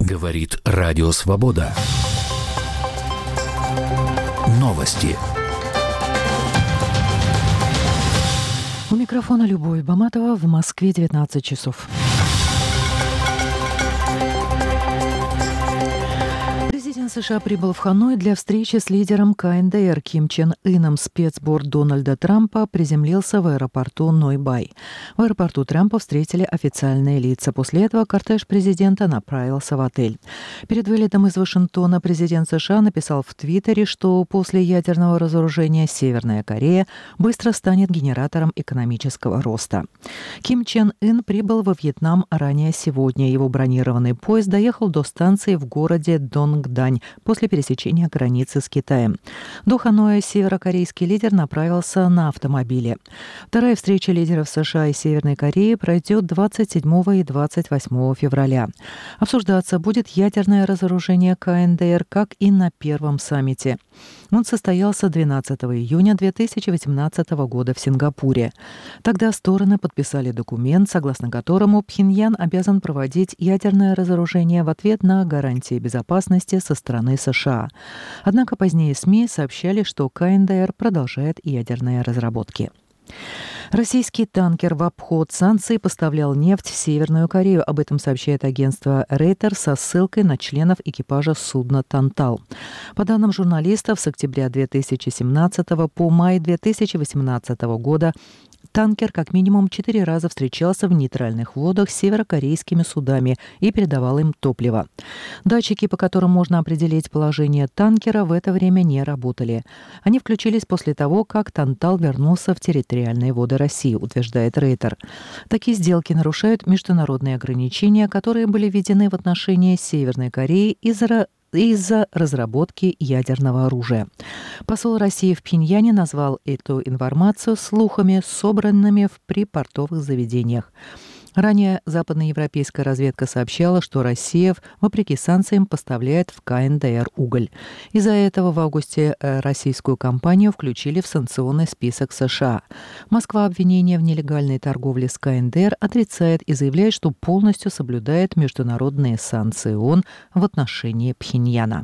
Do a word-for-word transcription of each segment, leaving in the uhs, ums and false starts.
Говорит Радио Свобода. Новости. У микрофона Любовь Баматова. В Москве девятнадцать часов. Президент США прибыл в Ханой для встречи с лидером ка эн дэ эр Ким Чен Ыном. Спецборд Дональда Трампа приземлился в аэропорту Ной-Бай. В аэропорту Трампа встретили официальные лица. После этого кортеж президента направился в отель. Перед вылетом из Вашингтона президент США написал в Твиттере, что после ядерного разоружения Северная Корея быстро станет генератором экономического роста. Ким Чен Ын прибыл во Вьетнам ранее сегодня. Его бронированный поезд доехал до станции в городе Донгдань после пересечения границы с Китаем. До Ханоя северокорейский лидер направился на автомобиле. Вторая встреча лидеров США и Северной Кореи пройдет двадцать седьмого и двадцать восьмого февраля. Обсуждаться будет ядерное разоружение ка эн дэ эр, как и на первом саммите. Он состоялся двенадцатого июня две тысячи восемнадцатого года в Сингапуре. Тогда стороны подписали документ, согласно которому Пхеньян обязан проводить ядерное разоружение в ответ на гарантии безопасности со стороны США. Однако позднее СМИ сообщали, что ка эн дэ эр продолжает ядерные разработки. Российский танкер в обход санкций поставлял нефть в Северную Корею. Об этом сообщает агентство Рейтер со ссылкой на членов экипажа судна «Тантал». По данным журналистов, с октября две тысячи семнадцатого по май две тысячи восемнадцатого года танкер как минимум четыре раза встречался в нейтральных водах с северокорейскими судами и передавал им топливо. Датчики, по которым можно определить положение танкера, в это время не работали. Они включились после того, как «Тантал» вернулся в территориальные воды России, утверждает Рейтер. Такие сделки нарушают международные ограничения, которые были введены в отношении Северной Кореи из-за из-за разработки ядерного оружия. Посол России в Пхеньяне назвал эту информацию слухами, собранными в припортовых заведениях. Ранее западноевропейская разведка сообщала, что Россия, вопреки санкциям, поставляет в ка эн дэ эр уголь. Из-за этого в августе российскую компанию включили в санкционный список США. Москва обвинения в нелегальной торговле с ка эн дэ эр отрицает и заявляет, что полностью соблюдает международные санкции ООН в отношении Пхеньяна.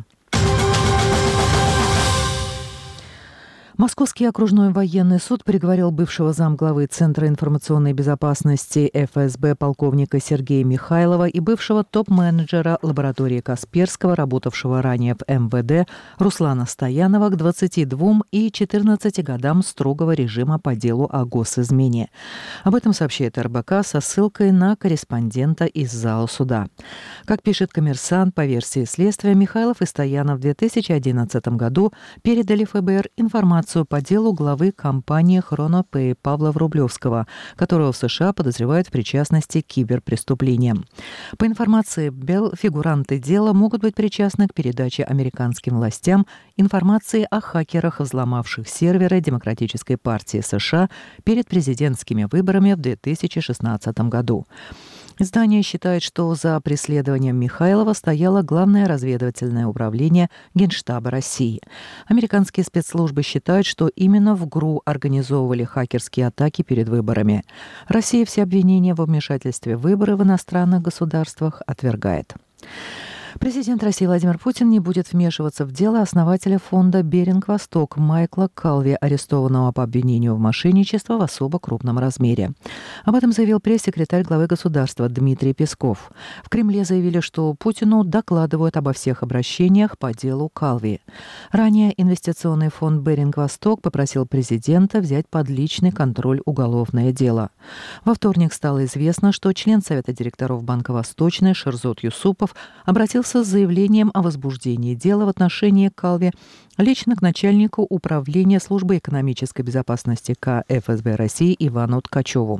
Московский окружной военный суд приговорил бывшего замглавы Центра информационной безопасности эф эс бэ полковника Сергея Михайлова и бывшего топ-менеджера лаборатории Касперского, работавшего ранее в эм вэ дэ, Руслана Стоянова к двадцати двум и четырнадцати годам строгого режима по делу о госизмене. Об этом сообщает эр бэ ка со ссылкой на корреспондента из зала суда. Как пишет «Коммерсант», по версии следствия, Михайлов и Стоянов в две тысячи одиннадцатом году передали эф бэ эр информацию по делу главы компании «Хронопэй» Павла Врублевского, которого в США подозревают в причастности к киберпреступлениям. По информации Белл, фигуранты дела могут быть причастны к передаче американским властям информации о хакерах, взломавших серверы Демократической партии США перед президентскими выборами в две тысячи шестнадцатом году. Издание считает, что за преследованием Михайлова стояло Главное разведывательное управление Генштаба России. Американские спецслужбы считают, что именно в ГРУ организовывали хакерские атаки перед выборами. Россия все обвинения во вмешательстве в выборы в иностранных государствах отвергает. Президент России Владимир Путин не будет вмешиваться в дело основателя фонда «Беринг-Восток» Майкла Калви, арестованного по обвинению в мошенничестве в особо крупном размере. Об этом заявил пресс-секретарь главы государства Дмитрий Песков. В Кремле заявили, что Путину докладывают обо всех обращениях по делу Калви. Ранее инвестиционный фонд «Беринг-Восток» попросил президента взять под личный контроль уголовное дело. Во вторник стало известно, что член Совета директоров Банка Восточный Шерзот Юсупов обратился с заявлением о возбуждении дела в отношении Калви лично к начальнику управления службы экономической безопасности ка эф эс бэ России Ивану Ткачеву.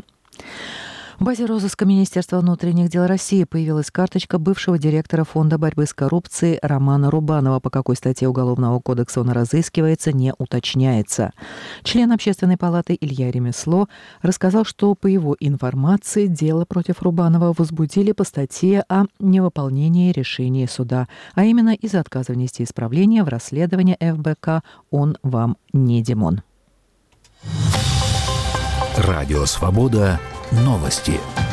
В базе розыска Министерства внутренних дел России появилась карточка бывшего директора Фонда борьбы с коррупцией Романа Рубанова. По какой статье Уголовного кодекса он разыскивается, не уточняется. Член Общественной палаты Илья Ремесло рассказал, что по его информации дело против Рубанова возбудили по статье о невыполнении решения суда, а именно из-за отказа внести исправление в расследование эф бэ ка «Он вам не Димон». Радио «Свобода». Новости.